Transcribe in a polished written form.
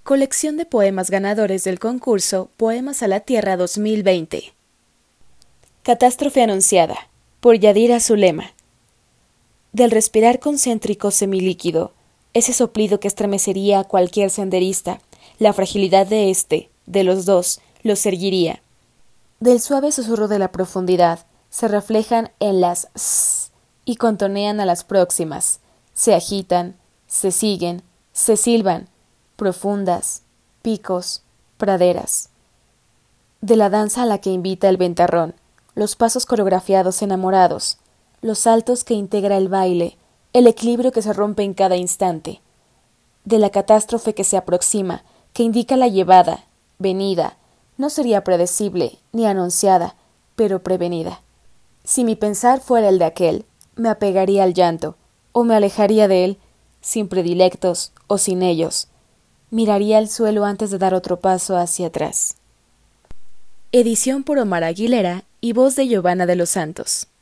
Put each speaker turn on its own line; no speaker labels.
Colección de poemas ganadores del concurso Poemas a la Tierra 2020. Catástrofe anunciada, por Yadira Zulema. Del respirar concéntrico semilíquido, ese soplido que estremecería a cualquier senderista, la fragilidad de los dos, los erguiría. Del suave susurro de la profundidad, se reflejan en las s y contonean a las próximas. Se agitan, se siguen, se silban, profundas, picos, praderas. De la danza a la que invita el ventarrón, los pasos coreografiados enamorados, los saltos que integra el baile, el equilibrio que se rompe en cada instante. De la catástrofe que se aproxima, que indica la llevada, venida, no sería predecible ni anunciada, pero prevenida. Si mi pensar fuera el de aquel, me apegaría al llanto, o me alejaría de él, sin predilectos o sin ellos. Miraría al suelo antes de dar otro paso hacia atrás. Edición por Omar Aguilera y voz de Giovanna de los Santos.